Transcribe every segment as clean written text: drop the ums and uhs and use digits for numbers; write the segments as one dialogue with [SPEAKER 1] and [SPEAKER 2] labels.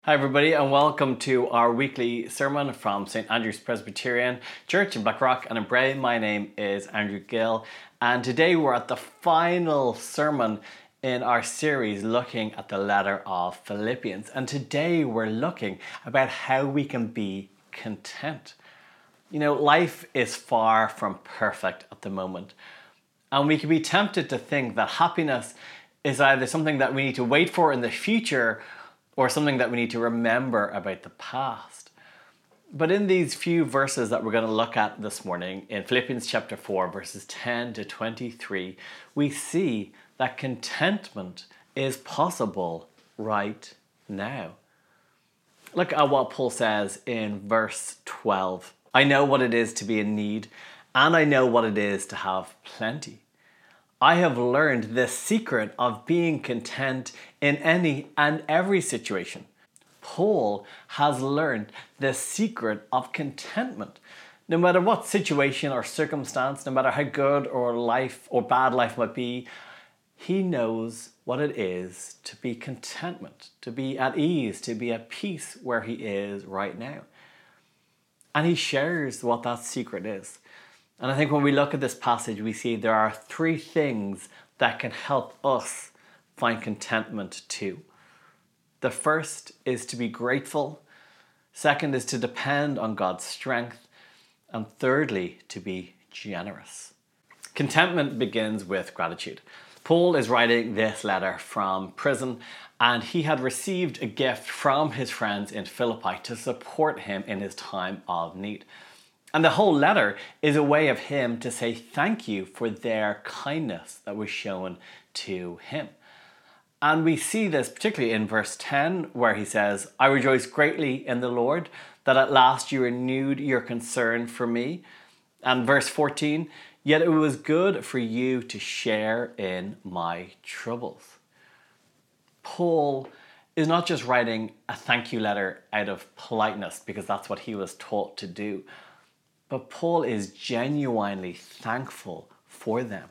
[SPEAKER 1] Hi everybody and welcome to our weekly sermon from St. Andrew's Presbyterian Church in Blackrock and in Bray. My name is Andrew Gill and today we're at the final sermon in our series looking at the letter of Philippians, and today we're looking about how we can be content. You know, life is far from perfect at the moment, and we can be tempted to think that happiness is either something that we need to wait for in the future or something that we need to remember about the past. But in these few verses that we're going to look at this morning, in Philippians chapter 4, verses 10 to 23, we see that contentment is possible right now. Look at what Paul says in verse 12. I know what it is to be in need, and I know what it is to have plenty. I have learned the secret of being content in any and every situation. Paul has learned the secret of contentment. No matter what situation or circumstance, no matter how good or life or bad life might be, he knows what it is to be contentment, to be at ease, to be at peace where he is right now. And he shares what that secret is. And I think when we look at this passage, we see there are three things that can help us find contentment too. The first is to be grateful. Second is to depend on God's strength. And thirdly, to be generous. Contentment begins with gratitude. Paul is writing this letter from prison, and he had received a gift from his friends in Philippi to support him in his time of need. And the whole letter is a way of him to say thank you for their kindness that was shown to him. And we see this particularly in verse 10, where he says, I rejoice greatly in the Lord that at last you renewed your concern for me. And verse 14, yet it was good for you to share in my troubles. Paul is not just writing a thank you letter out of politeness because that's what he was taught to do. But Paul is genuinely thankful for them.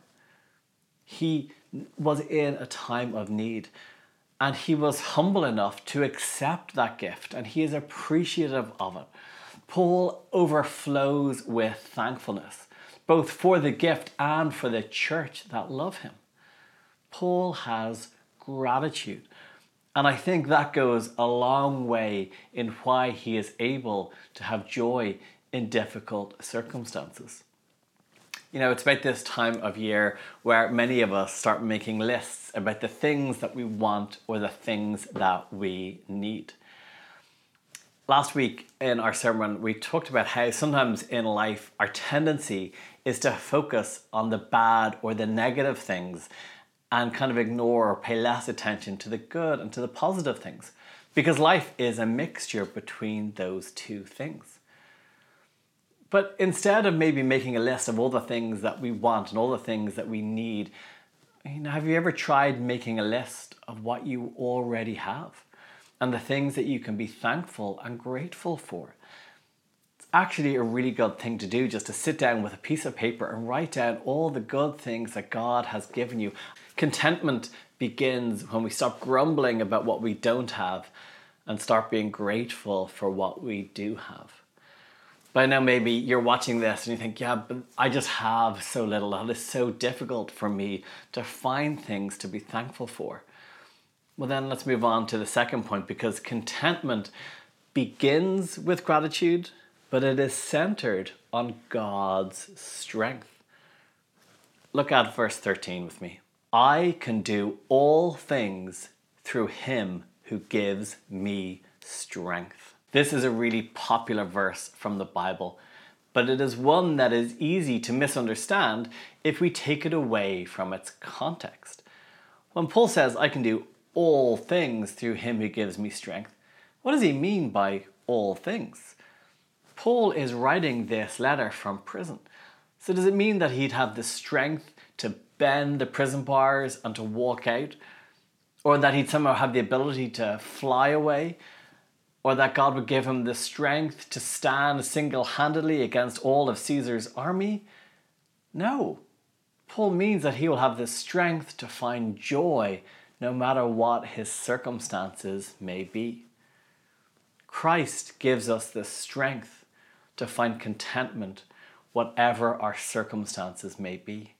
[SPEAKER 1] He was in a time of need, and he was humble enough to accept that gift, and he is appreciative of it. Paul overflows with thankfulness, both for the gift and for the church that love him. Paul has gratitude, and I think that goes a long way in why he is able to have joy in difficult circumstances. You know, it's about this time of year where many of us start making lists about the things that we want or the things that we need. Last week in our sermon, we talked about how sometimes in life our tendency is to focus on the bad or the negative things and kind of ignore or pay less attention to the good and to the positive things, because life is a mixture between those two things. But instead of maybe making a list of all the things that we want and all the things that we need, have you ever tried making a list of what you already have and the things that you can be thankful and grateful for? It's actually a really good thing to do, just to sit down with a piece of paper and write down all the good things that God has given you. Contentment begins when we stop grumbling about what we don't have and start being grateful for what we do have. By now maybe you're watching this and you think, yeah, but I just have so little. It is so difficult for me to find things to be thankful for. Well, then let's move on to the second point, because contentment begins with gratitude, but it is centered on God's strength. Look at verse 13 with me. I can do all things through him who gives me strength. This is a really popular verse from the Bible, but it is one that is easy to misunderstand if we take it away from its context. When Paul says, I can do all things through him who gives me strength, what does he mean by all things? Paul is writing this letter from prison. So does it mean that he'd have the strength to bend the prison bars and to walk out? Or that he'd somehow have the ability to fly away? Or that God would give him the strength to stand single-handedly against all of Caesar's army? No. Paul means that he will have the strength to find joy no matter what his circumstances may be. Christ gives us the strength to find contentment, whatever our circumstances may be.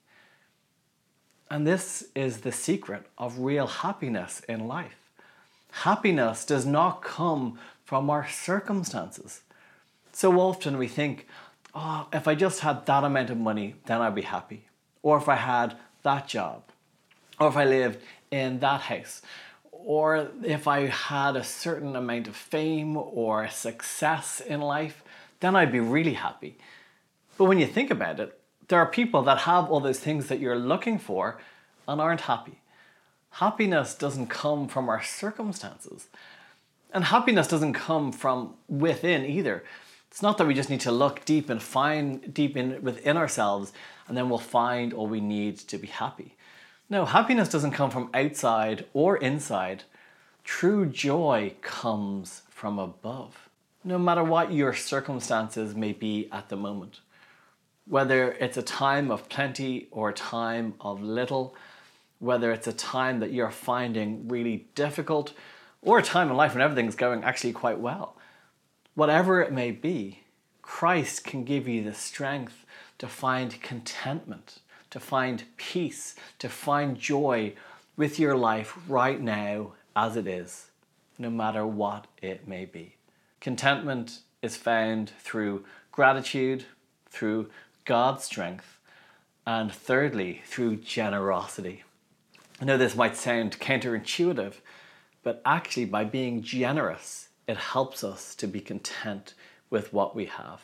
[SPEAKER 1] And this is the secret of real happiness in life. Happiness does not come from our circumstances. So often we think, oh, if I just had that amount of money, then I'd be happy. Or if I had that job. Or if I lived in that house. Or if I had a certain amount of fame or success in life, then I'd be really happy. But when you think about it, there are people that have all those things that you're looking for and aren't happy. Happiness doesn't come from our circumstances. And happiness doesn't come from within either. It's not that we just need to look deep and find deep within ourselves and then we'll find all we need to be happy. No, happiness doesn't come from outside or inside. True joy comes from above. No matter what your circumstances may be at the moment, whether it's a time of plenty or a time of little, whether it's a time that you're finding really difficult or a time in life when everything's going actually quite well. Whatever it may be, Christ can give you the strength to find contentment, to find peace, to find joy with your life right now as it is, no matter what it may be. Contentment is found through gratitude, through God's strength, and thirdly, through generosity. I know this might sound counterintuitive, but actually by being generous, it helps us to be content with what we have.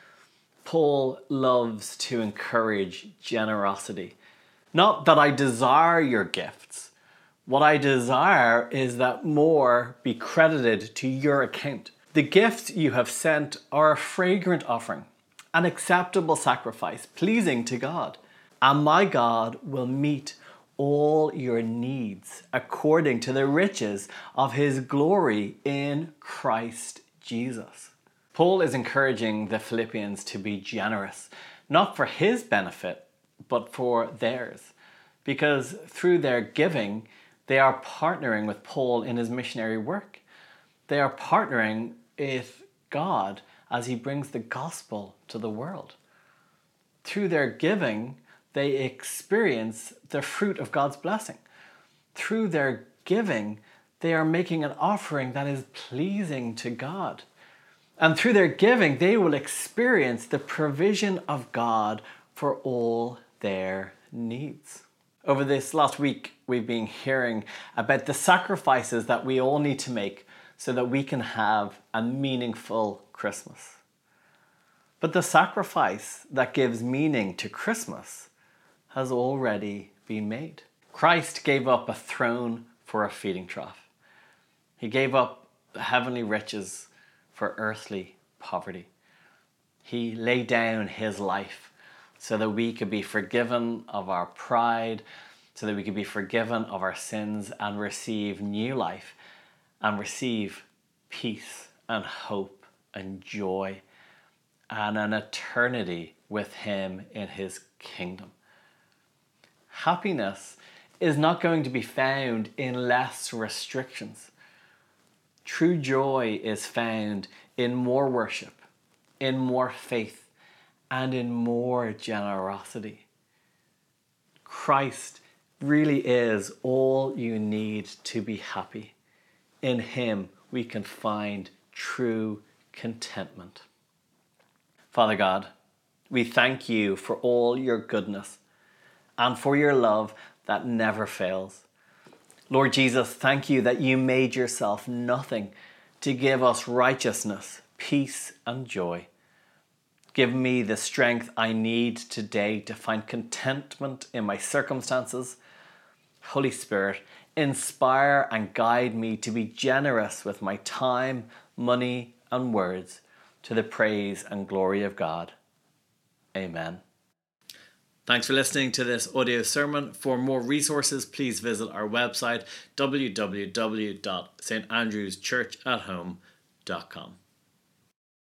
[SPEAKER 1] Paul loves to encourage generosity. Not that I desire your gifts. What I desire is that more be credited to your account. The gifts you have sent are a fragrant offering, an acceptable sacrifice, pleasing to God. And my God will meet all your needs according to the riches of his glory in Christ Jesus. Paul is encouraging the Philippians to be generous, not for his benefit, but for theirs. Because through their giving, they are partnering with Paul in his missionary work. They are partnering with God as he brings the gospel to the world. Through their giving, they experience the fruit of God's blessing. Through their giving, they are making an offering that is pleasing to God. And through their giving, they will experience the provision of God for all their needs. Over this last week, we've been hearing about the sacrifices that we all need to make so that we can have a meaningful Christmas. But the sacrifice that gives meaning to Christmas has already been made. Christ gave up a throne for a feeding trough. He gave up the heavenly riches for earthly poverty. He laid down his life so that we could be forgiven of our pride, so that we could be forgiven of our sins and receive new life and receive peace and hope and joy and an eternity with him in his kingdom. Happiness is not going to be found in less restrictions. True joy is found in more worship, in more faith, and in more generosity. Christ really is all you need to be happy. In him we can find true contentment. Father God, we thank you for all your goodness and for your love that never fails. Lord Jesus, thank you that you made yourself nothing to give us righteousness, peace, and joy. Give me the strength I need today to find contentment in my circumstances. Holy Spirit, inspire and guide me to be generous with my time, money, and words to the praise and glory of God. Amen. Thanks for listening to this audio sermon. For more resources, please visit our website, www.standrewschurchathome.com.